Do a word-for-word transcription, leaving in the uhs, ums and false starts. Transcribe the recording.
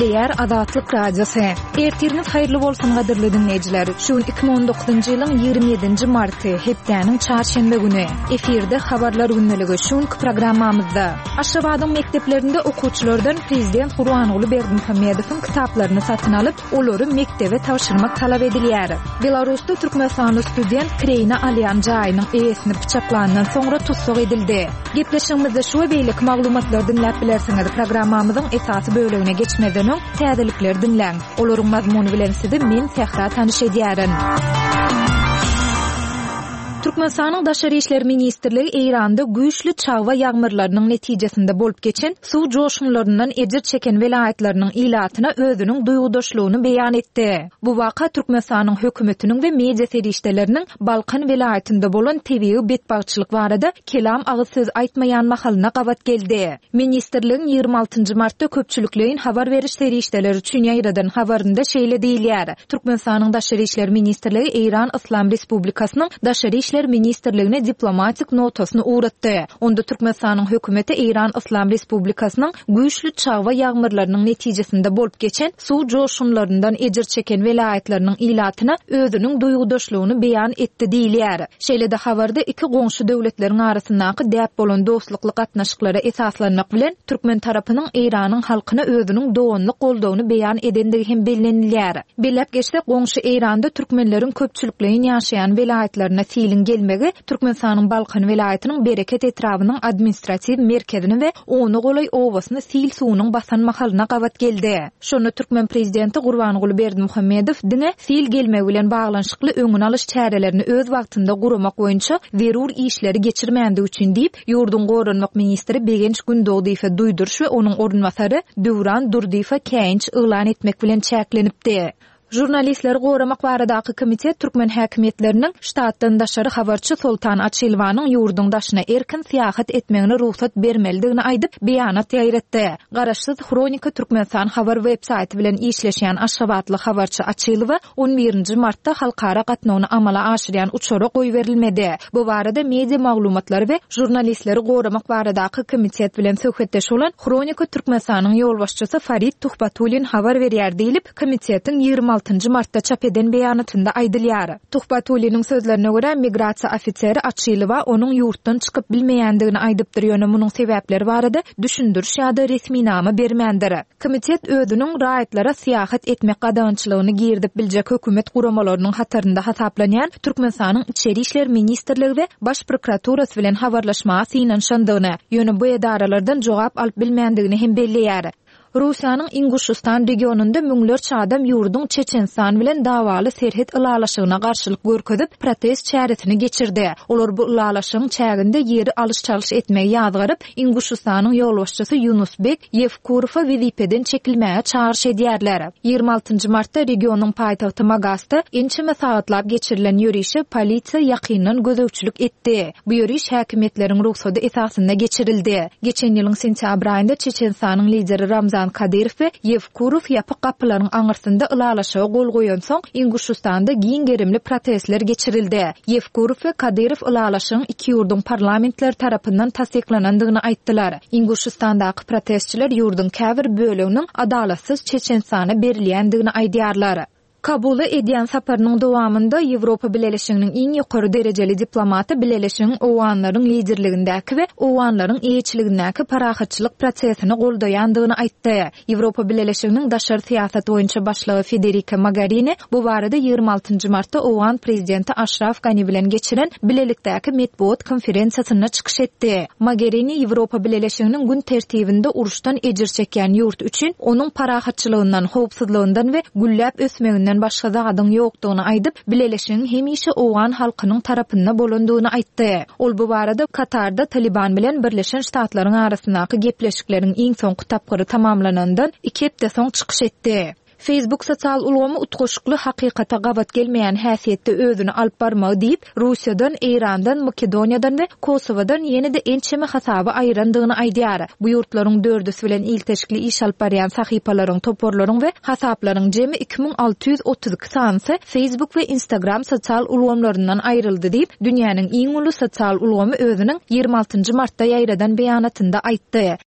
Değer Azatlyk Radiosu. Ertiriniz hayırlı bolsun gaderli dinleyijiler. Şu iki bin on dokuzuncu ýylyň ýygrimi ýedinji marty, hepdäniň çarşembe güni. Efirde habarlar günneligi şuň programmamyzda. Aşgabatyň mekdeplerinde okuwçylardan prezident Gurbanuly Berdimuhammedowyň kitaplaryny satyn alyp, olary mektebe tapşyrmak talap edilýär. Belarusda türkmenistany student Kreyna alýan jaýynyň eýesini pyçaklandan soňra tutsuk edildi. Gepleşigimizde şu we beýlik maglumatlar dinläp bilersiňiz. Programmamyzyň esasy bölegine geçmeden öň täzelikler dinläň. Olaryň mazmuny bilen sizi men Sehra tanyş edýärin. Türkmenistanyň Daşary işler ministrligi Eýranda güýçli çagwa ýagmyrlarynyň netijesinde bolup geçen suw joşmullaryndan ejir çeken welaýatlarynyň ilatyna özüniň duýgudaşlygyny beýan etdi. Bu waka Türkmenistanyň hökümetiniň we media serişdeleriniň Balkan welaýatynda bolan tebii betbagçylyk barada kelam agyz söz aýtmaýan mahalyna gawat geldi. Ministrligiň ýygrimi altynjy martda köpçülikleýin habar beriş serişdeleri üçin ýaýradan habarynda şeýle diýilýär. Türkmenistanyň Daşary işler ministrligi Eýran Islam Respublikasynyň Daşary işler Ministrligine diplomatik notasyny uğratdy. Onda Türkmenistanyň hökümeti Eýran Islam Respublikasynyň güýçli çagwa ýagmyrlarynyň netijesinde bolup geçen suw joşumlaryndan ejir çeken welaýatlarynyň ilatyna özüniň duýgudaşlygyny beýan etdi diýilýär. Şeýle-de habarda iki goňşy döwletleriň arasyndaky däp bolan dostlukly gatnaşyklara esaslanmak bilen Türkmen tarapynyň Eýranyň halkyna özüniň dowamly goldawyny beýan edendigi hem bellenilýär. Belläp geçsek, goňşy Eýranda türkmenleriň köpçülikleýin ýaşaýan welaýatlaryna silin gelmegi Türkmenistanyň Balkan welaýatynyň bereket etrawynyň administrativ merkezini we onu golay owasyny sil suwunyň basan mahalyna gawat geldi. Şonu Türkmen prezidenti Gurbanuly Berdimuhammedow diňe sil gelmegi bilen baglanşykly öňüne alyş çärelerini öz wagtynda guramak boýunça zerur işleri geçirmände üçin diýip ýurdun goranmak ministri Begenç Gündoğduýew duýdurş we onuň orunmasary Döwran Durdiýew käýinç ýylan etmek bilen çäklenipdi. Jurnalistleri goramak baradaky komitet türkmen häkimetleriniň ştatdan daşary habarçy Sultan Açylwanyň ýurdun daşyna erkin syýahat etmegine ruhsat bermelidigini aýdyp beýanat ýaýratdy. Garaşsyz Kronika Türkmenistan habar websaýty bilen işleşýän Aşgabatly habarçy Açylwa on birinji martda halkara gatnawyny amala aşyrýan uçara goý berilmedi. Bu barada media maglumatlary we jurnalistleri goramak baradaky komitet bilen söhbetdeş bolan Kronika Türkmenistanyň ýolbaşçysy Farid Tuhbatulin habar berýär diýilip komitetiň ýygrimi altynjy martda çap eden beýanatynda aýdylýar. Tuhbatulynyň sözlerine görä migrasiýa ofiseri Açylwa onuň ýurtdan çykyp bilmeýändigini aýdypdyr ýöne munyň sebäpleri barada düşündürüş ýa-da resmi nama bermändir. Komitet özüniň raýatlara syýahat etmek gadançylygyny girdip biljek hökümet guramalarynyň hatarynda hasaplanýan Türkmenistanyň Içeri işler ministrligi we baş prokuraturasy bilen habarlaşmaga synanşandygyny ýöne bu edaralardan jogap alyp bilmeýändigini hem belleýär. Russiýanyň Inguşistan regionunda müňler çadam ýurdun Çeçenstan bilen dawaly serhet ılalaşygyna garşylyk görkezip protest çäresini geçirdi. Olar bu ılalaşygyň çäginde ýeri alış-çalış etmegi ýazgaryp Inguşistanyň ýolbaşçysy Yunusbek Yevkurowa wezipeden çekilmäge çağırş edýärler. ýygrimi altynjy martda regionyň paýtagty Magasta ençeme saгаtlap geçirilen ýürüşe polisiýa ýakyndan gözegçilik etdi. Bu ýürüş häkimetleriň ruhsaty esasynda geçirildi. Geçen ýylyň sentýabr aýynda Çeçenstanyň lideri Ramzan Kadyrow we Yevkurow ýapyk gapylaryň aňyrsynda ılalaşyga gol goýan soň Inguşistanda giň gerimli protestler geçirildi. Yevkurow we Kadyrow ılalaşygyň iki ýurdun parlamentleri tarapyndan tasdiklanandygyny aýtdylar. Inguşistandaky protestçiler ýurdun käbir böleginiň adalatsyz Çeçenstana berilýändigini aýdýarlar. Kabula edýän saparynyň dowamında Ýewropa Birleşiginiň iň ýokary derejeli diplomaty Birleşigiň owanlaryň liderligindäki we owanlaryň eýçiligindäki parahatçylyk prosesini goldaýandygyny aýtdy. Ýewropa Birleşiginiň daşary syýasat boýunça başlygy Federica Mogherini bu barada ýygrimi altynjy martda owan prezidenti Ashraf Ghani bilen geçiren bilelikdäki medeniýet konferensiýasyna çykyş etdi. Mogherini Ýewropa Birleşiginiň gün tertibinde uruşdan ejir çeken ýurt üçin onuň parahatçylygyndan, howpsuzlygyndan we gülläp ösmeginden başga zadaň ýokdugyny aýdyp, Birleşigiň hemişe owan halkynyň tarapynda bolandygyny aýtdy. Ol bu barada Katarda Taliban bilen Birleşen Ştatlaryň arasyndaky gepleşikleriň iň soňky tapgyry tamamlanandan iki hepde soň çykyş etdi. Facebook sosial ulgamy utgoşukly hakykata gawat gelmeýän häsiýetde özüni alyp barmagy diýip Russiýadan, Eýrandan, Makedoniýadan we Kosowadan ýene-de ençeme hasaby aýrandygyny aýdýar. Bu ýurtlaryň dördüsi bilen ilteşikli iş alyp barýan sahypalaryň, toporlaryň we hasaplaryň jemi iki bin alty ýüz otuz iki sanyny Facebook we Instagram sosial ulgamlaryndan aýryldy diýip dünýäniň iň uly sosial ulgamy özüniň ýygrimi altynjy martda ýaýradan beýanatynda aýtdy.